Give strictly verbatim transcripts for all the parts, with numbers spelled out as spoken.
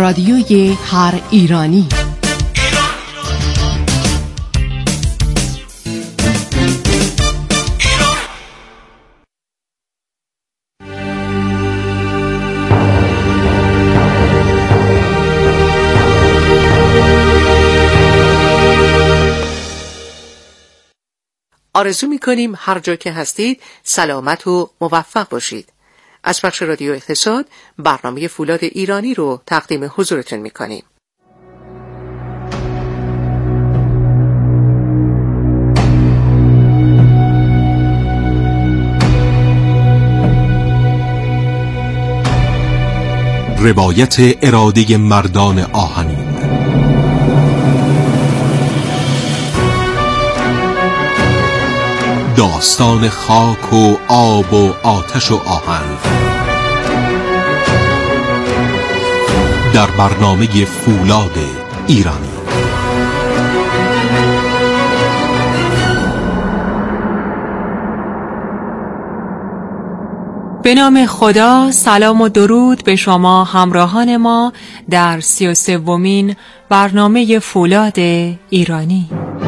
رادیوی هر ایرانی. آرزو می‌کنیم هر جا که هستید سلامت و موفق باشید. از بخش رادیو اقتصاد برنامه فولاد ایرانی رو تقدیم حضورتون می‌کنیم. روایت اراده مردان آهنین. داستان خاک و آب و آتش و آهن در برنامه فولاد ایرانی. به نام خدا، سلام و درود به شما همراهان ما در سی و سومین برنامه فولاد ایرانی.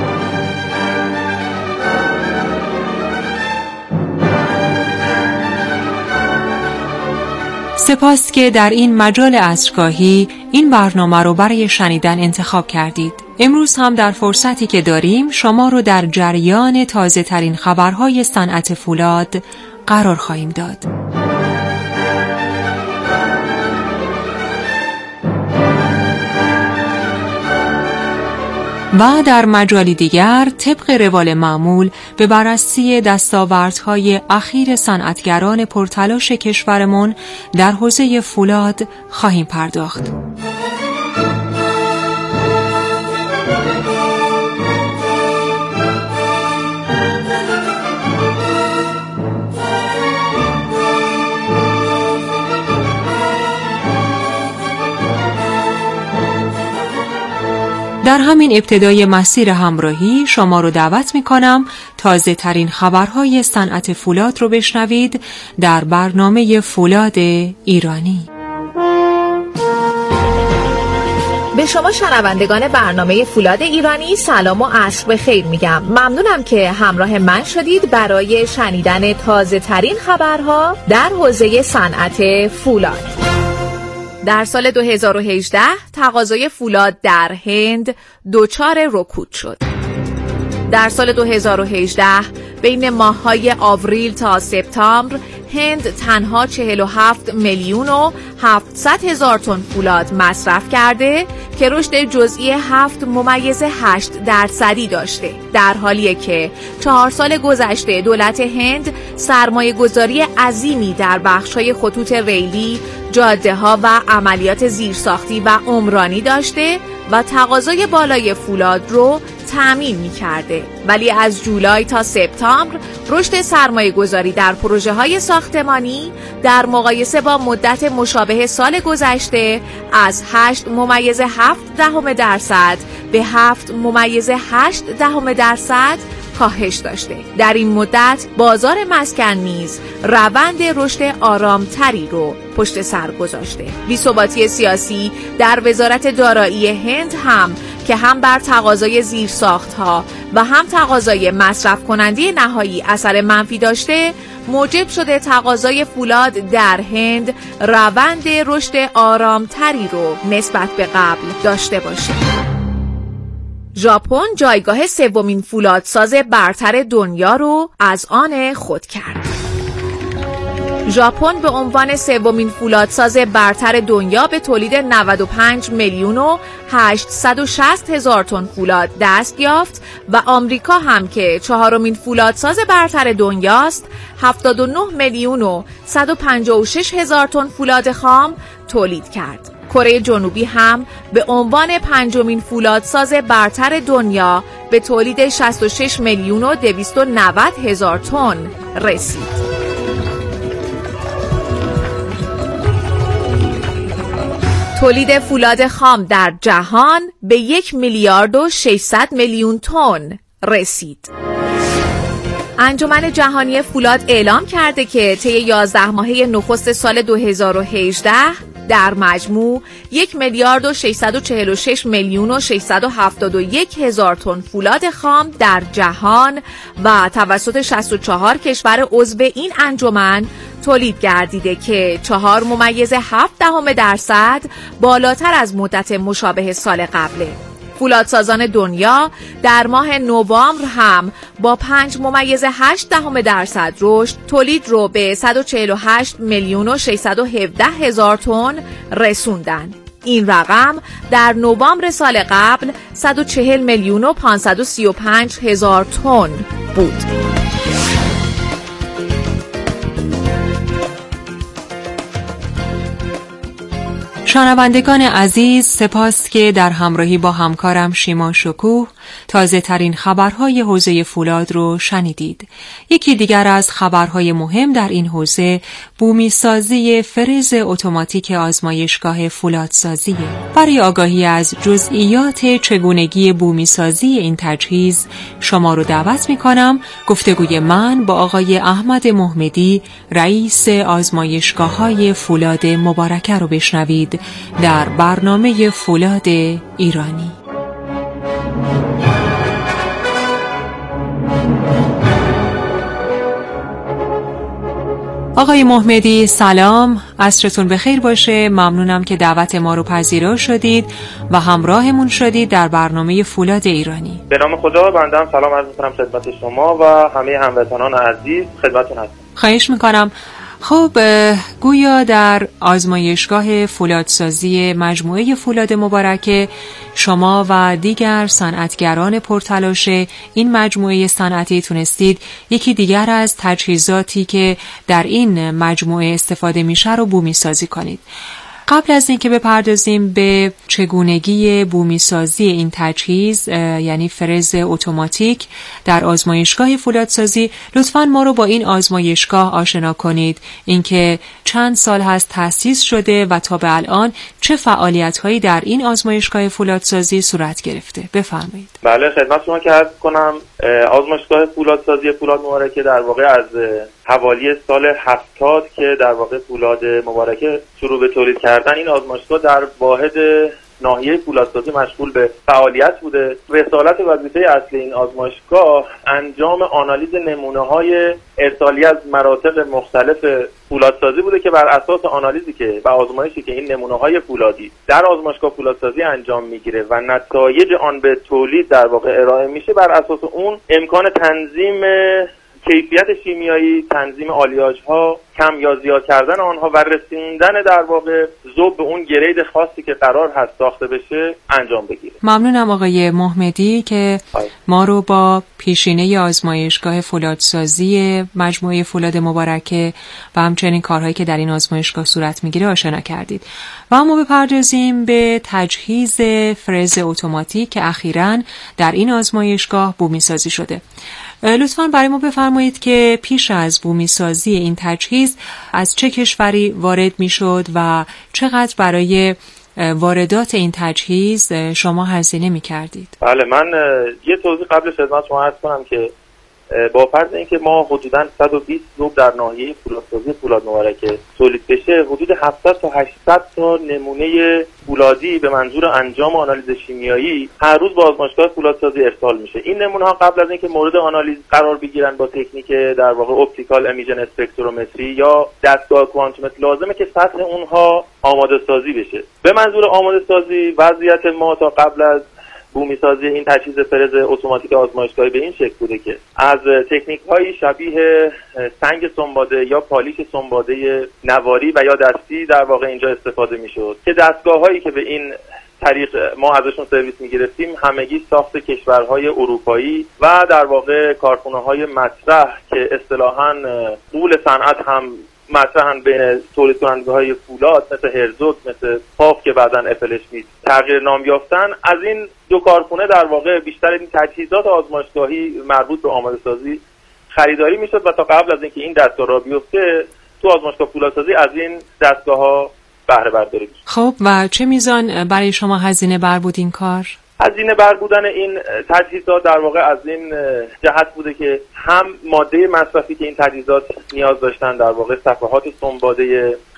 سپاس که در این مجال عصرگاهی این برنامه رو برای شنیدن انتخاب کردید. امروز هم در فرصتی که داریم شما رو در جریان تازه ترین خبرهای صنعت فولاد قرار خواهیم داد. و در مجالی دیگر طبق روال معمول به بررسی دستاوردهای اخیر صنعتگران پرتلاش کشورمون در حوزه فولاد خواهیم پرداخت. در همین ابتدای مسیر همراهی شما رو دعوت می‌کنم تازه ترین خبرهای صنعت فولاد رو بشنوید در برنامه فولاد ایرانی. به شما شنوندگان برنامه فولاد ایرانی سلام و عصر بخیر میگم. ممنونم که همراه من شدید برای شنیدن تازه ترین خبرها در حوزه صنعت فولاد. در سال دو هزار و هجده تقاضای فولاد در هند دچار رکود شد. در سال دو هزار و هجده بین ماه‌های آوریل تا سپتامبر هند تنها چهل و هفت میلیون و هفتصد هزار تن فولاد مصرف کرده که رشد جزئی هفت ممیز هشت درصدی داشته، در حالیه که چهار سال گذشته دولت هند سرمایه گذاری عظیمی در بخش‌های خطوط ریلی، جاده ها و عملیات زیرساختی و عمرانی داشته و تقاضای بالای فولاد رو تأمین می کرده. ولی از جولای تا سپتامبر رشد سرمایه گذاری در پروژه های ساختمانی در مقایسه با مدت مشابه سال گذشته از هشت ممیز هفت دهم درصد به هفت ممیز هشت دهم درصد کاهش داشته. در این مدت بازار مسکن نیز روند رشد آرامتری رو پشت سر گذاشته. بی‌ثباتی سیاسی در وزارت دارایی هند هم که هم بر تقاضای زیرساخت‌ها و هم تقاضای مصرف کننده نهایی اثر منفی داشته، موجب شده تقاضای فولاد در هند روند رشد آرامتری رو نسبت به قبل داشته باشه. ژاپن جایگاه سومین فولادساز برتر دنیا رو از آن خود کرد. ژاپن به عنوان سومین فولادساز برتر دنیا به تولید نود و پنج میلیون و هشتصد و شصت هزار تن فولاد دست یافت و آمریکا هم که چهارمین فولادساز برتر دنیاست هفتاد و نه میلیون و صد و پنجاه و شش هزار تن فولاد خام تولید کرد. کره جنوبی هم به عنوان پنجمین فولادساز برتر دنیا به تولید شصت و شش میلیون و دویست و نود هزار تن رسید. تولید فولاد خام در جهان به یک میلیارد و ششصد میلیون تن رسید. انجمن جهانی فولاد اعلام کرده که طی یازده ماهه نخست سال دو هزار و هجده در مجموع یک میلیارد و ششصد و چهل و شش میلیون و ششصد و هفتاد و یک هزار تن فولاد خام در جهان و توسط شصت و چهار کشور عضو این انجمن تولید گردیده که چهار ممیز هفت دهم درصد بالاتر از مدت مشابه سال قبله. فولادسازان دنیا در ماه نوامبر هم با پنج ممیز هشت دهم درصد رشد تولید رو به صد و چهل و هشت میلیون و ششصد و هفده هزار تن رسوندن. این رقم در نوامبر سال قبل صد و چهل میلیون و پانصد و سی و پنج هزار تن بود. شنوندگان عزیز، سپاس که در همراهی با همکارم شیما شکوه تازه ترین خبرهای حوزه فولاد رو شنیدید. یکی دیگر از خبرهای مهم در این حوزه بومی سازی فرز اتوماتیک آزمایشگاه فولادسازیه. برای آگاهی از جزئیات چگونگی بومی سازی این تجهیز شما رو دعوت می‌کنم گفتگوی من با آقای احمد محمدی رئیس آزمایشگاه‌های فولاد مبارکه رو بشنوید در برنامه فولاد ایرانی. آقای محمدی سلام، عصرتون بخیر باشه. ممنونم که دعوت ما رو پذیرا شدید و همراهمون شدید در برنامه فولاد ایرانی. به نام خدا، بنده هم سلام عرض می‌کنم خدمت شما و همه هموطنان عزیز. خدمتتون هستم. خواهش می‌کنم. خب گویا در آزمایشگاه فولادسازی مجموعه فولاد مبارکه شما و دیگر صنعتگران پرتلاش این مجموعه صنعتی تونستید یکی دیگر از تجهیزاتی که در این مجموعه استفاده میشه رو بومی سازی کنید. قبل از اینکه بپردازیم به چگونگی بومی سازی این تجهیز یعنی فرز اتوماتیک در آزمایشگاه فولادسازی، لطفاً ما رو با این آزمایشگاه آشنا کنید. اینکه چند سال هست تأسیس شده و تا به الان چه فعالیت‌هایی در این آزمایشگاه فولادسازی صورت گرفته؟ بفرمایید. بله، خدمت شما که عرض کنم آزمایشگاه فولادسازی فولاد مبارکه در واقع از حوالی سال هفتاد که در واقع فولاد مبارکه شروع به تولید کردن این آزمایشگاه در واحد ناحیه فولادسازی مشغول به فعالیت بوده. رسالت وظیفه اصلی این آزمایشگاه انجام آنالیز نمونه‌های ارسالی از مناطق مختلف فولادسازی بوده که بر اساس آنالیزی که و آزمایشی که این نمونه‌های فولادی در آزمایشگاه فولادسازی انجام میگیره و نتایج آن به تولید در واقع ارائه میشه، بر اساس اون امکان تنظیم کیفیت شیمیایی، تنظیم آلیاژها، کم یا زیاد کردن آنها و رسوندن در واقع ذوب به اون گرید خاصی که قرار هست ساخته بشه انجام بگیره. ممنونم آقای محمدی که ما رو با پیشینه آزمایشگاه فولادسازی مجموعه فولاد مبارکه و همچنین کارهایی که در این آزمایشگاه صورت میگیره آشنا کردید. و اما بپردازیم به تجهیز فرز اتوماتیک که اخیراً در این آزمایشگاه بومی سازی شده. لطفاً برای ما بفرمایید که پیش از بومی سازی این تجهیز از چه کشوری وارد میشد و چقدر برای واردات این تجهیز شما هزینه میکردید؟ بله، من یه توضیح قبل خدمت شما عرض کنم که با فرض اینکه ما حدوداً صد و بیست ذوب در ناحیه فولادسازی فولاد مبارکه تولید بشه، حدود هفتصد تا هشتصد تا نمونه فولادی به منظور انجام آنالیز شیمیایی هر روز با آزمایشگاه فولادسازی ارسال میشه. این نمونه ها قبل از اینکه مورد آنالیز قرار بگیرن با تکنیک در واقع اپتیکال امیژن اسپکترومتری یا دستگاه کوانتومتر لازمه که سطح اونها آماده سازی بشه. به منظور آماده سازی وضعیت ما تا قبل از بومی سازی این تجهیز فرز اتوماتیک آزمایشگاهی به این شکل بوده که از تکنیک‌های شبیه سنگ سنباده یا پالیش سنباده نواری و یا دستی در واقع اینجا استفاده می‌شد که دستگاه‌هایی که به این طریق ما ازشون سرویس می‌گرفتیم همگی ساخت کشورهای اروپایی و در واقع کارخانه‌های مطرح که اصطلاحاً غول صنعت هم مطرحاً بین تولید کنندگاهای فولاد مثل هرزوگ، مثل پاف که بعداً اپل اسمیت تغییر نام یافتن، از این دو کارخونه در واقع بیشتر این تجهیزات آزمایشگاهی مربوط به آماده سازی خریداری میشد و تا قبل از اینکه این دستگاه را بیفته تو آزمایشگاه فولادسازی از این دستگاه‌ها بهره برداری میشد. خب و چه میزان برای شما هزینه بر بود این کار؟ هزینه بر بودن این تجهیزات در واقع از این جهت بوده که هم ماده مصرفی که این تجهیزات نیاز داشتن، در واقع صفحات سنباده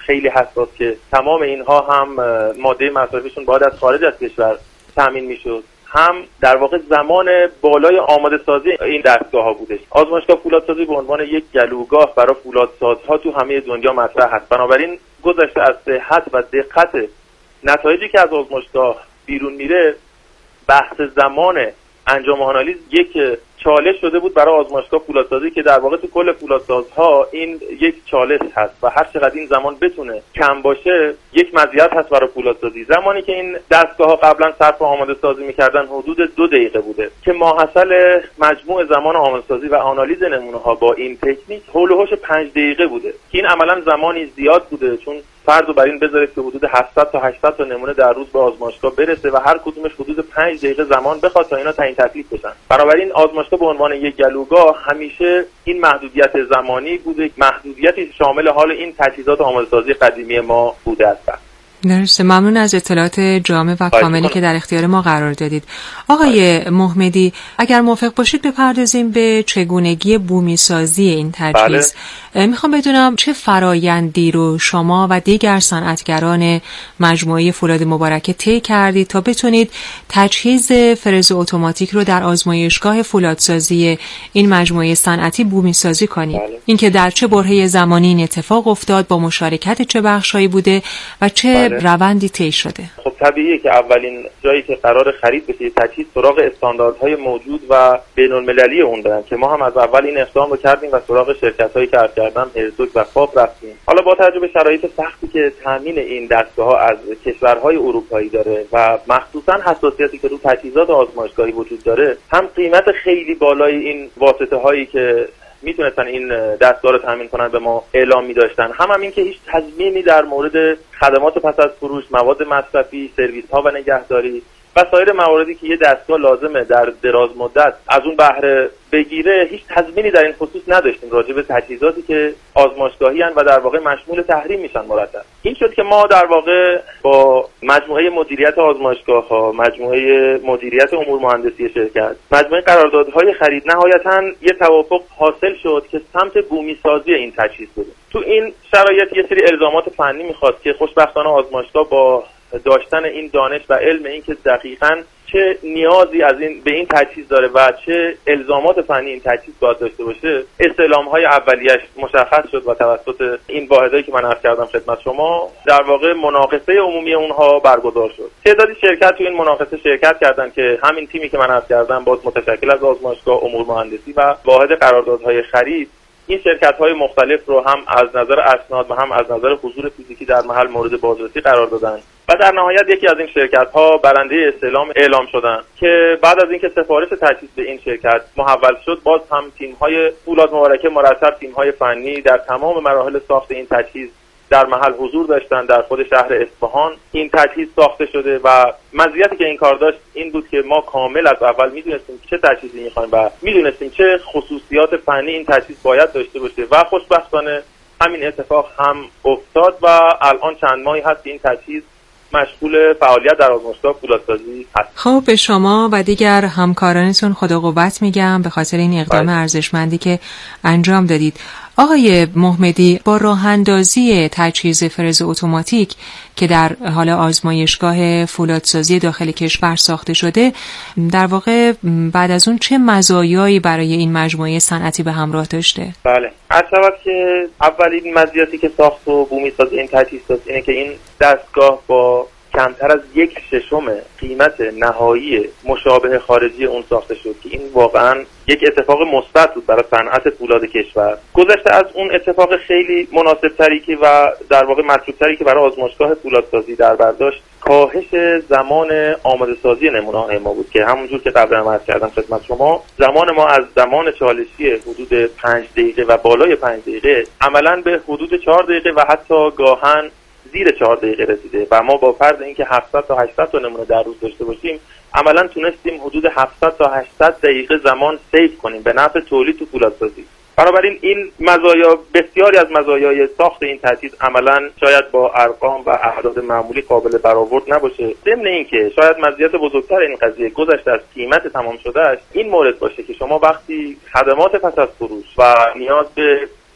خیلی حساس که تمام اینها هم ماده مصرفیشون باید از خارج از کشور تامین میشد، هم در واقع زمان بالای آماده سازی این دستگاه ها بودش. آزمایشگاه فولادسازی به عنوان یک گلوگاه برای فولادسازها تو همه دنیا مطرح هست. بنابراین گذشته از صحت و دقت نتایجی که از آزمایشگاه بیرون میره، بحث زمان انجام آنالیز یک چالش شده بود برای آزمایشگاه فولادسازی که در واقع تو کل فولادسازها این یک چالش هست و هر چقدر این زمان بتونه کم باشه یک مزیت هست برای فولادسازی. زمانی که این دستگاه ها قبلا صرف آماده سازی میکردن حدود دو دقیقه بوده که ماحصل مجموع زمان آماده سازی و آنالیز نمونه ها با این تکنیک حول و حوش پنج دقیقه بوده که این عملا زمانی زیاد بوده، چون فرض رو بر این بذارید که حدود هفتصد تا هشتصد تا نمونه در روز به آزمایشگاه برسه و هر کدومش حدود پنج دقیقه زمان بخواد تا اینا تعیین تکلیف بشن. بنابراین آزمایشگاه به عنوان یک گلوگاه همیشه این محدودیت زمانی بوده، محدودیتی شامل حال این تجهیزات آماده سازی قدیمی ما بوده است. درسته، ممنون از اطلاعات جامع و کاملی که در اختیار ما قرار دادید. آقای محمدی، اگر موافق باشید بپردازیم به چگونگی بومی سازی این تجهیز. بله. میخوام بدونم چه فرایندی رو شما و دیگر صنعتگران مجموعه فولاد مبارکه طی کردید تا بتونید تجهیز فرز اتوماتیک رو در آزمایشگاه فولادسازی این مجموعه صنعتی بومی سازی کنید. بله. اینکه در چه برهه زمانی این اتفاق افتاد، با مشارکت چه بخشایی بوده و چه بله. روندی طی شده؟ خب طبیعیه که اولین جایی که قرار خرید بشه تجهیز سراغ استانداردهای موجود و بین‌المللی اون برن که ما هم از اول این اقدام رو کردیم و سراغ شرکت‌هایی که عرض کردم هرزوگ و فاب رفتیم. حالا با توجه به شرایط سختی که تامین این دستگاه‌ها از کشورهای اروپایی داره و مخصوصاً حساسیتی که رو تجهیزات آزمایشگاهی وجود داره، هم قیمت خیلی بالای این واسطه‌هایی که میتونستن این دستگاه رو تامین کنن به ما اعلام می‌داشتن، هم همین که هیچ تضمینی در مورد خدمات پس از فروش، مواد مصرفی، سرویس‌ها و نگهداری و سایر مواردی که یه دستگاه لازمه در دراز مدت از اون بهره بگیره، هیچ تضمینی در این خصوص نداشتیم راجع به تجهیزاتی که آزمایشگاهی هستند و در واقع مشمول تحریم میشن مرتب. این شد که ما در واقع با مجموعه مدیریت آزمایشگاه‌ها، مجموعه مدیریت امور مهندسی شرکت، مجموعه قراردادهای خرید، نهایتاً یه توافق حاصل شد که سمت بومی سازی این تجهیز بود. تو این شرایط یه سری الزامات فنی می‌خواست که خوشبختانه آزمایشگاه با داشتن این دانش و علم این که دقیقاً چه نیازی از این به این تجهیز داره و چه الزامات فنی این تجهیز باید داشته باشه، استعلام‌های اولیه‌اش مشخص شد و توسط این واحدایی که من عرض کردم خدمت شما در واقع مناقصه عمومی اونها برگزار شد. تعدادی شرکت تو این مناقصه شرکت کردن که همین تیمی که من عرض کردم باز متشکل از آزمایشگاه، امور مهندسی و واحد قراردادهای خرید، این شرکت‌های مختلف رو هم از نظر اسناد و هم از نظر حضور فیزیکی در محل مورد بازرسی قرار دادن و در نهایت یکی از این شرکت‌ها برنده استعلام اعلام شدن که بعد از اینکه سفارش تجهیز به این شرکت محول شد، باز هم تیم‌های فولاد مبارکه مرتب تیم‌های فنی در تمام مراحل ساخت این تجهیز در محل حضور داشتن. در خود شهر اصفهان این تجهیز ساخته شده و مزیتی که این کار داشت این بود که ما کامل از اول میدونستیم چه تجهیزی میخوایم و میدونستیم چه خصوصیات فنی این تجهیز باید داشته باشه و خوشبختانه همین اتفاق هم افتاد و الان چند ماهی هست این تجهیز مشغول فعالیت در آزمایشگاه فولادسازی هست. خب به شما و دیگر همکارانتون خدا قوت میگم به خاطر این اقدام ارزشمندی که انجام دادید. آقای محمدی، با راه اندازی تجهیز فرز اتوماتیک که در حال آزمایشگاه فولادسازی داخل کشور ساخته شده، در واقع بعد از اون چه مزایایی برای این مجموعه صنعتی به همراه داشته؟ بله، عرض شود که اولین مزیتی که ساخت و بومی سازی این تجهیز داشت اینه که این دستگاه با کمتر از یک ششم قیمت نهایی مشابه خارجی اون ساخته شد که این واقعا یک اتفاق مثبت بود برای صنعت فولاد کشور. گذشته از اون اتفاق خیلی مناسب تری که و در واقع مطلوب تری که برای آزمایشگاه فولادسازی در بر داشت، کاهش زمان آماده سازی نمونه‌های ما بود که همونجور که قبلا عرض کردم خدمت شما، زمان ما از زمان چالشی حدود پنج دقیقه و بالای پنج دقیقه عملاً به حدود چهار دقیقه و حتی گاهن زیر چهار دقیقه رسیده و ما با فرض اینکه هفتصد تا هشتصد تا نمونه در روز داشته باشیم عملاً تونستیم حدود هفتصد تا هشتصد دقیقه زمان سیو کنیم به نفع تولید تو فولادسازی. بنابراین این مزایا، بسیاری از مزایای ساخت این تجهیز عملاً شاید با ارقام و اعداد معمولی قابل برآورد نباشه. ضمن اینکه شاید مزیت بزرگتر این قضیه گذشته از قیمت تمام شدهش این مورد باشه که شما وقتی خدمات پس از فروش و نیاز به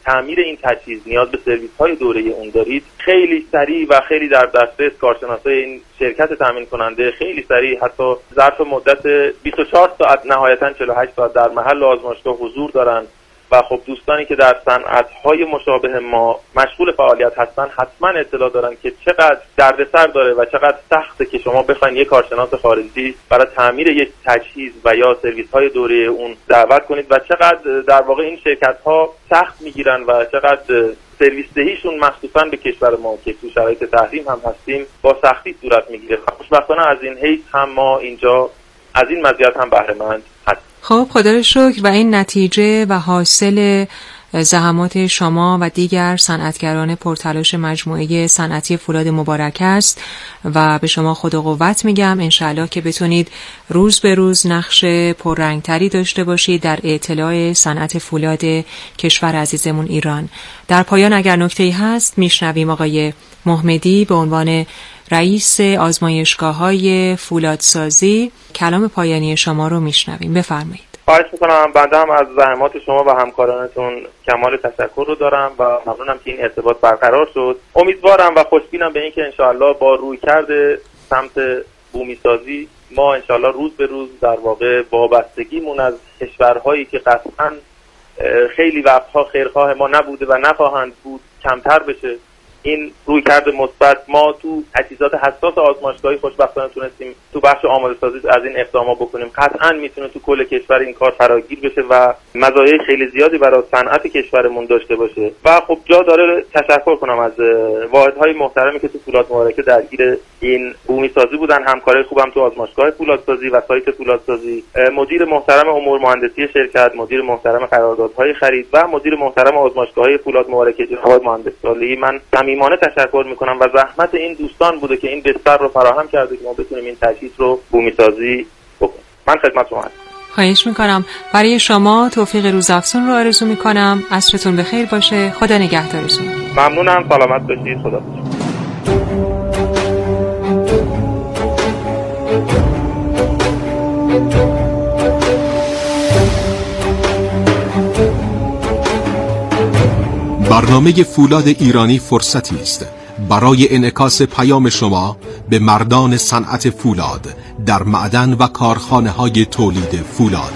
تعمیر این تجهیز نیاز به سرویس های دوره اون دارید، خیلی سریع و خیلی در دسترس کارشناسای این شرکت تامین کننده خیلی سریع حتی ظرف مدت بیست و چهار ساعت نهایتاً چهل و هشت ساعت در محل آزمایشگاه حضور دارن و خب دوستانی که در صنعت‌های مشابه ما مشغول فعالیت هستن حتما اطلاع دارن که چقدر دردسر داره و چقدر سخته که شما بخواید یک کارشناس خارجی برای تعمیر یک تجهیز و یا سرویس‌های دوره اون دعوت کنید و چقدر در واقع این شرکت‌ها سخت میگیرن و چقدر سرویس دهیشون مخصوصاً به کشور ما که تو شرایط تحریم هم هستیم با سختی صورت میگیره. خوشبختانه از این حیث هم ما اینجا از این مزیت هم بهره مند هستیم. خب خدا رو شکر. و این نتیجه و حاصل زحمات شما و دیگر صنعتگران پرتلاش مجموعه صنعتی فولاد مبارک است و به شما خدا قوت میگم. انشالله که بتونید روز به روز نقش پررنگتری داشته باشید در اطلاع صنعت فولاد کشور عزیزمون ایران. در پایان اگر نکته‌ای هست میشنویم آقای محمدی به عنوان رئیس آزمایشگاه‌های فولادسازی کلام پایانی شما رو میشنویم. بفرمایید. خواهش میکنم. بنده هم از زحمات شما و همکارانتون کمال تشکر رو دارم و ممنونم که این ارتباط برقرار شد. امیدوارم و خوشبینم به این که انشاءالله با رویکرد سمت بومی سازی ما انشاءالله روز به روز در واقع وابستگیمون از کشورهایی که قطعاً خیلی وقتها خیرخواه ما نبوده و نخواهند بود کمتر بشه. این رویکرد مثبت ما تو تجهیزات حساس آزمایشگاهی خوشبختانه تونستیم تو بخش آماده سازی از این اقدامات بکنیم. قطعاً میتونه تو کل کشور این کار فراگیر بشه و مزایای خیلی زیادی برای صنعت کشورمون داشته باشه و خب جا داره تشکر کنم از واحدهای محترمی که تو فولاد مبارکه درگیر این بومی سازی بودن، همکارای خوبم تو آزمایشگاه فولادسازی و سایت فولادسازی، مدیر محترم امور مهندسی شرکت، مدیر محترم قراردادهای خرید و مدیر محترم آزمایشگاه فولاد مبارکه جناب مهندس صالحی. من صمیمانه تشکر میکنم و زحمت این دوستان بوده که این بستر رو فراهم کرده که ما بتونیم این تجهیز رو بومی سازی بکنیم. من خدمت شما هستم. خواهش میکنم. برای شما توفیق روزافزون رو آرزو میکنم. عصرتون بخیر باشه. خدا نگهدارتون. ممنونم. سلامت باشید. خدا برنامه فولاد ایرانی فرصتی است برای انعکاس پیام شما به مردان صنعت فولاد در معدن و کارخانه های تولید فولاد.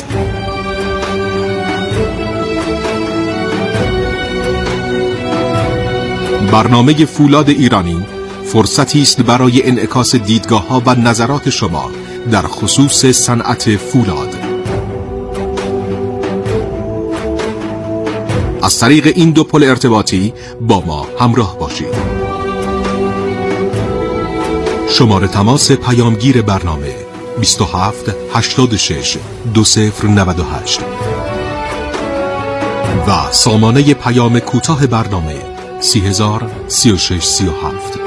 برنامه فولاد ایرانی فرصتی است برای انعکاس دیدگاه‌ها و نظرات شما در خصوص صنعت فولاد. از طریق این دو پل ارتباطی با ما همراه باشید. شماره تماس پیامگیر برنامه بیست و هفت هشتاد و شش دو صفر نود و هشت و سامانه پیام کوتاه برنامه سی هزار سی و شش سی و هفت.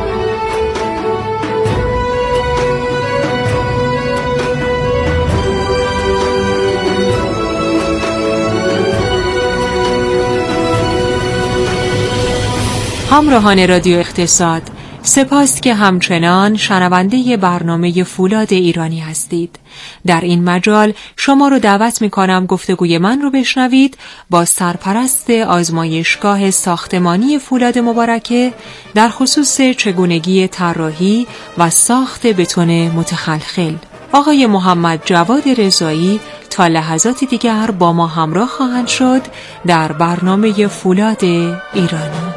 همراهان رادیو اقتصاد، سپاس که همچنان شنونده برنامه فولاد ایرانی هستید. در این مجال شما رو دعوت می کنم گفتگوی من رو بشنوید با سرپرست آزمایشگاه ساختمانی فولاد مبارکه در خصوص چگونگی طراحی و ساخت بتون متخلخل. آقای محمد جواد رضایی تا لحظات دیگر با ما همراه خواهند شد در برنامه فولاد ایرانی.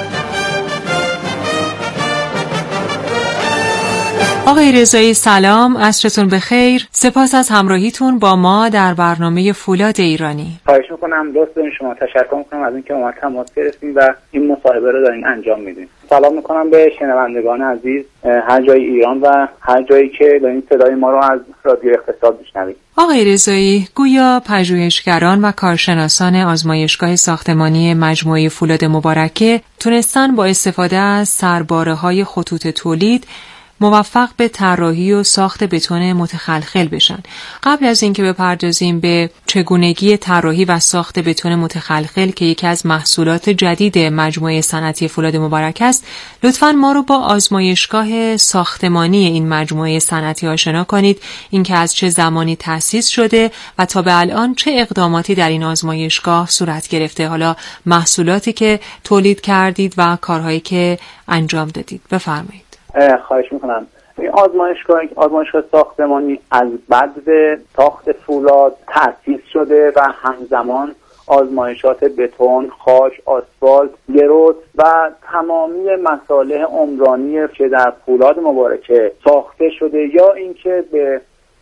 آقای رضایی سلام، عصرتون بخیر. سپاس از همراهیتون با ما در برنامه فولاد ایرانی. خواهش میکنم دوست دارین شما تشکر میکنم از اینکه ما تماس گرفتین و این مصاحبه رو دارین انجام میدین. سلام میکنم به شنوندگان عزیز هر جای ایران و هر جایی که دارین صدای ما رو از رادیو اقتصاد میشنوید. آقای رضایی، گویا پژوهشگران و کارشناسان آزمایشگاه ساختمانی مجموعه فولاد مبارکه تونستن با استفاده از سرباره‌های خطوط تولید موفق به طراحی و ساخت بتون متخلخل بشن. قبل از اینکه بپردازیم به چگونگی طراحی و ساخت بتون متخلخل که یکی از محصولات جدید مجموعه صنعتی فولاد مبارک است، لطفاً ما رو با آزمایشگاه ساختمانی این مجموعه صنعتی آشنا کنید. اینکه از چه زمانی تأسیس شده و تا به الان چه اقداماتی در این آزمایشگاه صورت گرفته. حالا محصولاتی که تولید کردید و کارهایی که انجام دادید بفرمایید. خواهش میکنم. این آزمایشگاه آزمایشگاه ساختمانی از بعد ساخت فولاد تأسیس شده و همزمان آزمایشات بتون، خاک، آسفالت، گرد و تمامی مصالح عمرانی که در فولاد مبارکه ساخته شده یا اینکه به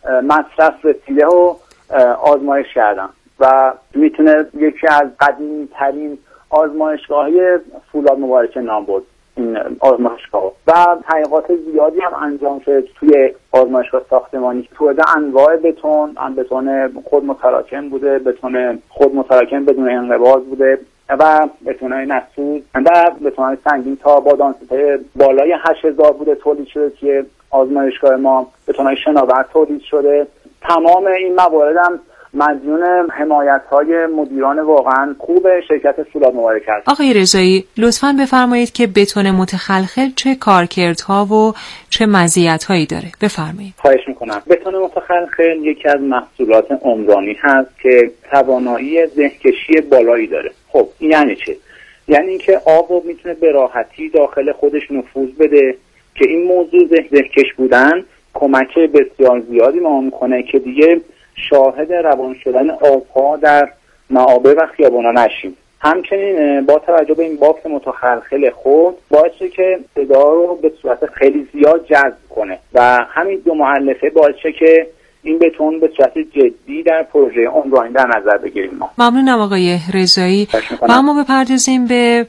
مصرف رسیده و آزمایش کردن و میتونه یکی از قدیمی ترین آزمایشگاهی فولاد مبارکه نام برد این آزمایشگاه. و تحقیقات زیادی هم انجام شده توی آزمایشگاه ساختمانی. توی انواع بتون، بتون خود متراکم بوده، بتون خود متراکم بدون انقباض بوده و بتون‌های نسوج و بتون‌های سنگین تا با دانسیته بالای هشت هزار بوده تولید شده که آزمایشگاه ما. بتون‌های شناور تولید شده. تمام این موارد هم مدیون حمایت‌های مدیران واقعا خوب شرکت فولاد مبارک است. آقای رضایی لطفاً بفرمایید که بتون متخلخل چه کارکردها و چه مزیت‌هایی داره. بفرمایید. خواهش می‌کنم. بتون متخلخل یکی از محصولات عمرانی هست که توانایی دهکشی بالایی داره. خب این یعنی چه؟ یعنی اینکه آب میتونه به راحتی داخل خودش نفوذ بده که این موضوع دهکش بودن کمک بسیار زیادی ما می‌کنه که دیگه شاهد روان شدن آبها در معابر و خیابانا نشیم. همچنین با توجه به این بافت متخلخل خود باعث شده که صدا رو به صورت خیلی زیاد جذب کنه و همین دو مؤلفه باعث شده که این بتون به صورت جدی در پروژه عمرانی در نظر بگیریم ما. ممنونم آقای رضایی. و اما بپردازیم به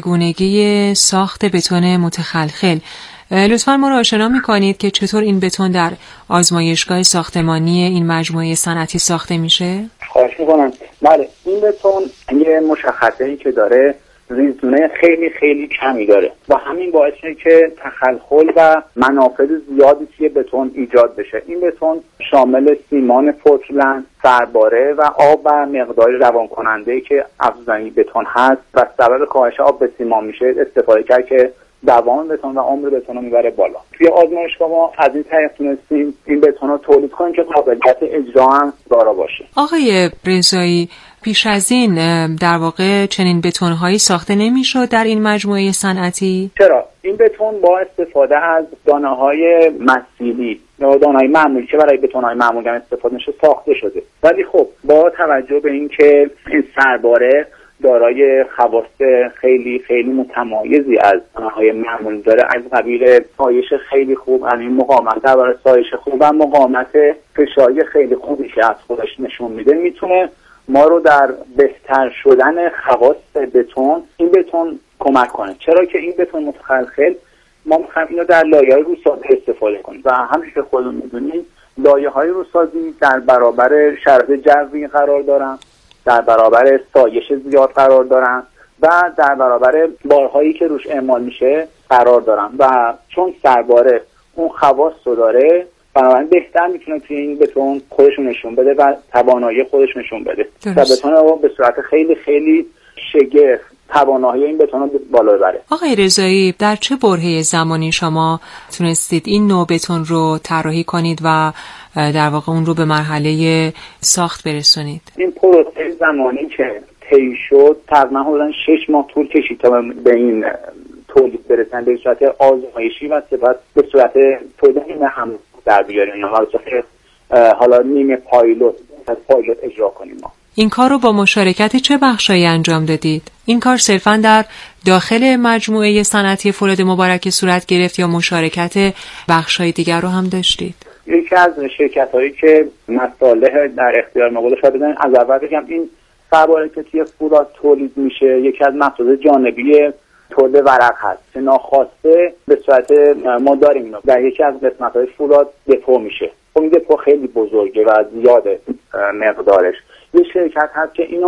چگونگی ساخت بتون متخلخل. لطفاً ما رو آشنا می‌کنید که چطور این بتون در آزمایشگاه ساختمانی این مجموعه صنعتی ساخته میشه؟ خواهش می‌کنم. بله، این بتون یه مشخصه‌ای که داره ریزونه خیلی خیلی کمی داره و همین باعث میشه که تخلخل و منافذ زیادی توی بتون ایجاد بشه. این بتون شامل سیمان پورتلند، سرباره و آب و مقدار روان کننده که افزودنی بتون هست و سبب کاهش آب به سیمان میشه استفاده کرد که دوام بتون و عمر بتون رو میبره بالا. توی آزمایشگاه ما از این طریق تونستیم این بتون رو تولید کنیم که قابلیت اجرا هم دارا باشه. آقای رضایی پیش از این در واقع چنین بتون‌هایی ساخته نمی‌شد در این مجموعه صنعتی؟ چرا؟ این بتون با استفاده از دانه‌های مسیلی یا دانه‌های معمولی که برای بتون‌های معمولی استفاده میشه ساخته شده. ولی خب با توجه به اینکه این سرباره دارای خواص خیلی خیلی متمایزی از دانه‌های معمولی داره، از قبیل سایش خیلی خوب، یعنی مقاومت برای سایش خوب و مقاومت فشاری خیلی خوبی که از خودش نشون میده، میتونه ما رو در بهتر شدن خواص بتون این بتون کمک کنه. چرا که این بتون متخلخل ما می‌خوایم اینو در لایه‌های روسازی استفاده کنیم و همونش که خودمون می‌دونید لایه‌های روسازی در برابر شرایط جوی قرار دارن، در برابر سایش زیاد قرار دارن و در برابر بارهایی که روش اعمال میشه قرار دارن و چون سرباره اون خواص رو داره بنابراین بهتر میتونه توی این بتون خودش نشون بده و توانایی خودش نشون بده و بتون رو به صورت خیلی خیلی شگرف توانایی این بتون رو بالا ببره. آقای رضایی در چه برهه زمانی شما تونستید این نوع بتون رو طراحی کنید و در واقع اون رو به مرحله ساخت برسونید؟ این پروسه زمانی که طی شد تقریبا حدود شش ماه طول کشید تا به این تولید برسن به صورت آزمایشی و سپس به صورت تولید نیمه هم در بیاریم یا حالا نیمه پایلوت پایلوت اجرا کنیم. ما این کار رو با مشارکت چه بخشایی انجام دادید؟ این کار صرفاً در داخل مجموعه صنعتی فولاد مبارک صورت گرفت یا مشارکت بخشای دیگر رو هم داشتید؟ یکی از شرکت‌هایی که مصالح در اختیار ما گذاشته بودن، از اول بگم این سرباره که توی فولاد تولید میشه یکی از مقصود جانبی تولید ورق هست که ناخواسته به صورت ما داریم اینو در یکی از قسمت‌های فولاد دپو میشه. خب این دپو خیلی بزرگه و زیاده مقدارش. یه شرکت هست که اینو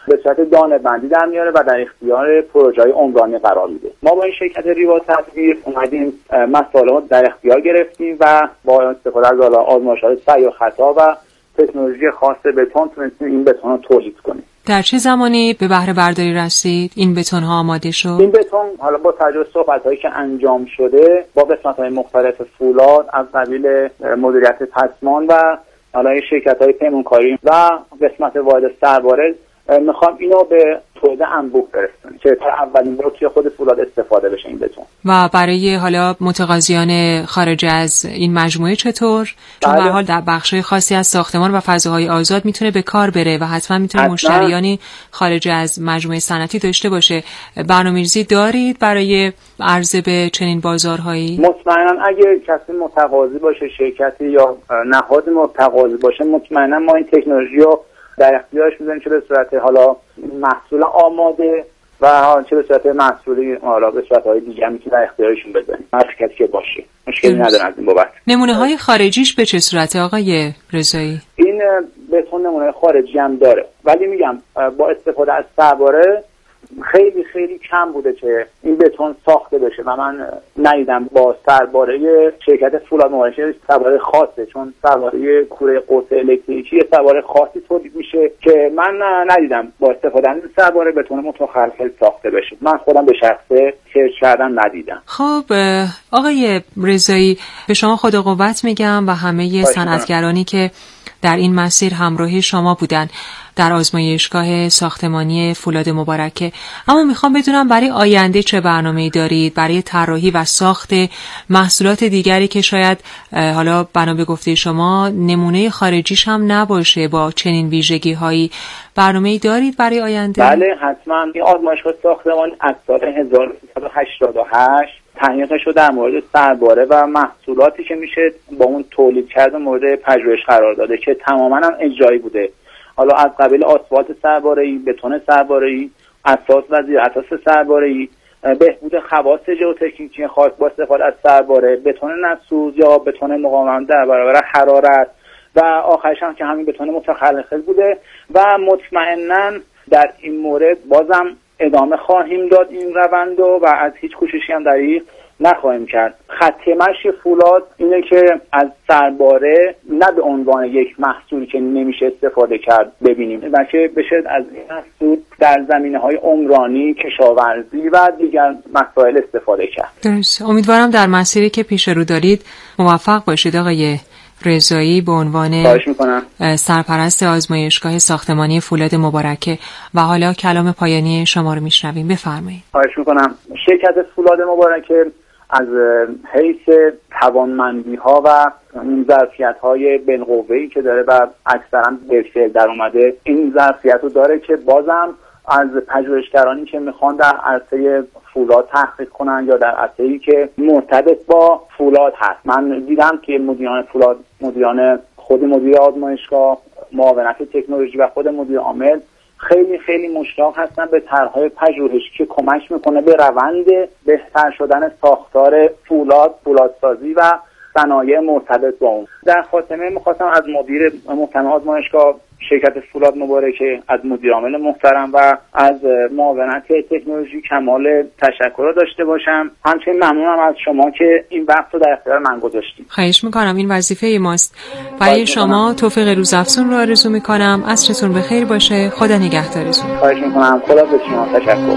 به صورت دانه بندی در میاره و در اختیار پروژه‌های عمرانی قرار میده. ما با این شرکت ریوا تصویر اومدیم مسائل در اختیار گرفتیم و با استفاده از آزمایش‌های سعی و خطا و تکنولوژی خاص بتون تونستیم این بتون رو تولید کنیم. در چه زمانی به بهره برداری رسید؟ این بتون ها آماده شد؟ این بتون حالا با توجه به صحبت‌هایی که انجام شده با قسمت‌های مختلف فولاد از قبیل مدیریت پسمان و حالا شرکت‌های پیمانکاری و قسمت واحد سرباره میخوام اینو به تولید انبوه برسونیم که تا اولین بار توی خود فولاد استفاده بشه این بتون. و برای حالا متقاضیان خارج از این مجموعه چطور؟ چون به هر حال در بخش‌های خاصی از ساختمان و فضاهای آزاد میتونه به کار بره و حتما میتونه حتما مشتریانی خارج از مجموعه صنعتی داشته باشه. برنامه‌ریزی دارید برای عرضه به چنین بازارهایی؟ مطمئنا اگه کسی متقاضی باشه، شرکتی یا نهاد متقاضی باشه، مطمئنا ما این تکنولوژی رو در اختیارش می‌ذاریم چه به صورت حالا محصول آماده و چه به صورت محصولی حالا به صورت‌های دیگه هم که در اختیارشون بذاریم. هر شرکتی که باشه مشکلی نداره از این بابت. نمونه‌های خارجیش به چه صورته آقای رضایی؟ این بتون نمونه خارجی هم داره ولی میگم با استفاده از سرباره خیلی خیلی کم بوده که این بتون ساخته بشه و من ندیدم با سرباره شرکت فولاد مبارکه سرباره خاصه، چون سرباره کوره قوس الکتریکی سرباره خاصی تولید میشه که من ندیدم با استفاده از سرباره بتون متخلخل ساخته بشه. من خودم به شخصه سرچ کردم ندیدم. خب آقای رضایی به شما خدا قوت میگم و همه صنعتگرانی که در این مسیر همراهی شما بودن در آزمایشگاه ساختمانی فولاد مبارکه. اما میخوام بدونم برای آینده چه برنامه‌ای دارید برای طراحی و ساخت محصولات دیگری که شاید حالا بنا به گفته شما نمونه خارجیش هم نباشه با چنین ویژگی‌هایی. برنامه‌ای دارید برای آینده؟ بله حتما. این آزمایشگاه ساختمانی از سال هزار و سیصد و هشتاد و هشت تحقیقش رو در مورد سرباره و محصولاتی که میشه با اون تولید کرده مورد پژوهش قرار داده که تماما هم اجرایی بوده. حالا از قبیل آسفالت سرباره‌ای، بتون سرباره‌ای، اساس و زیر اساس سرباره‌ای، بهبود خواص ژئوتکنیکی خاص با استفاده از سرباره، بتون نسوز یا بتون مقاوم در برابر حرارت و آخرش هم که همین بتون متخلخل بوده و مطمئناً در این مورد بازم ادامه خواهیم داد این روند و از هیچ کوششی هم در این نخواهیم کرد. خط مشی فولاد اینه که از سرباره نه به عنوان یک محصولی که نمیشه استفاده کرد ببینیم، بلکه بشه از این محصول در زمینه‌های عمرانی، کشاورزی و دیگر مسائل استفاده کرد. درست. امیدوارم در مسیری که پیش رو دارید موفق باشید آقای رضایی به عنوان سرپرست آزمایشگاه ساختمانی فولاد مبارکه. و حالا کلام پایانی شما رو میشنویم، بفرمایید. خواهش میکنم. شرکت فولاد مبارکه از حیث توانمندی‌ها و این ظرفیت‌های بالقوه‌ای که داره و اکثرا بالفعل در اومده این ظرفیت رو داره که بازم از پژوهشگرانی که میخوان در عرصه فولاد تحقیق کنن یا در عرصه‌ای که مرتبط با فولاد هست. من دیدم که مدیران فولاد، مدیران خود مدیر آزمایشگاه، معاونت تکنولوژی و خود مدیر عامل خیلی خیلی مشتاق هستن به طرح‌های پژوهشی که کمک میکنه به روند بهتر شدن ساختار فولاد، فولادسازی و صنایع مرتبط با اون. در خاتمه میخواستم از مدیر محترم آزمایشگاه شرکت فولاد مبارکه، از مدیر عامل محترم و از معاونت تکنولوژی کمال تشکر رو داشته باشم. همچنین ممنونم از شما که این وقت رو در اختیار من گذاشتید. خواهش میکنم، این وظیفه ماست. برای شما توفیق روزافزون رو آرزو میکنم. عصرتون بخیر باشه. خدا نگهدارتون. خواهش میکنم. خدا به شما تشکر.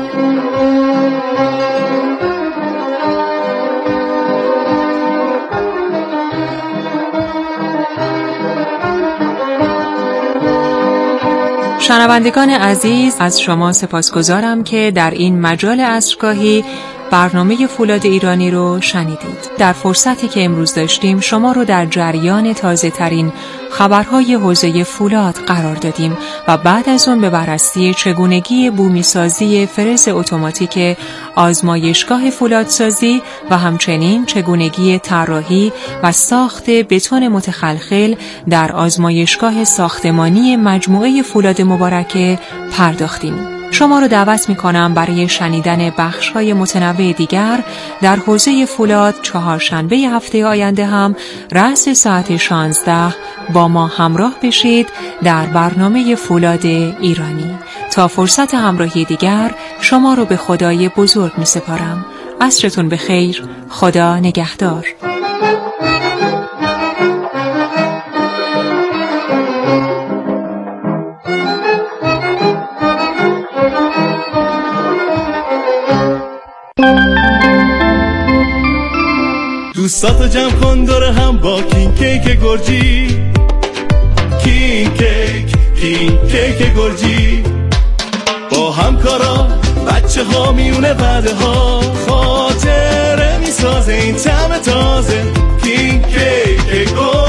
شنوندگان عزیز، از شما سپاسگزارم که در این مجال عصرگاهی برنامه فولاد ایرانی رو شنیدید. در فرصتی که امروز داشتیم شما رو در جریان تازه ترین خبرهای حوزه فولاد قرار دادیم و بعد از اون به بررسی چگونگی بومیسازی فرز اتوماتیک آزمایشگاه فولادسازی و همچنین چگونگی طراحی و ساخت بتون متخلخل در آزمایشگاه ساختمانی مجموعه فولاد مبارکه پرداختیم. شما رو دعوت می‌کنم برای شنیدن بخش‌های متنوع دیگر در حوزه فولاد چهارشنبه هفته آینده هم رأس ساعت شانزده با ما همراه بشید در برنامه فولاد ایرانی. تا فرصت همراهی دیگر شما رو به خدای بزرگ می سپارم. عصرتون بخیر. خدا نگهدار. دوستاتو جمع کن دور هم با کین کیک گرجی، کین کیک کین کیک گرجی، با همکارا بچه ها میونه بعده ها خاطره میسازه این طعم تازه. کین کیک گرجی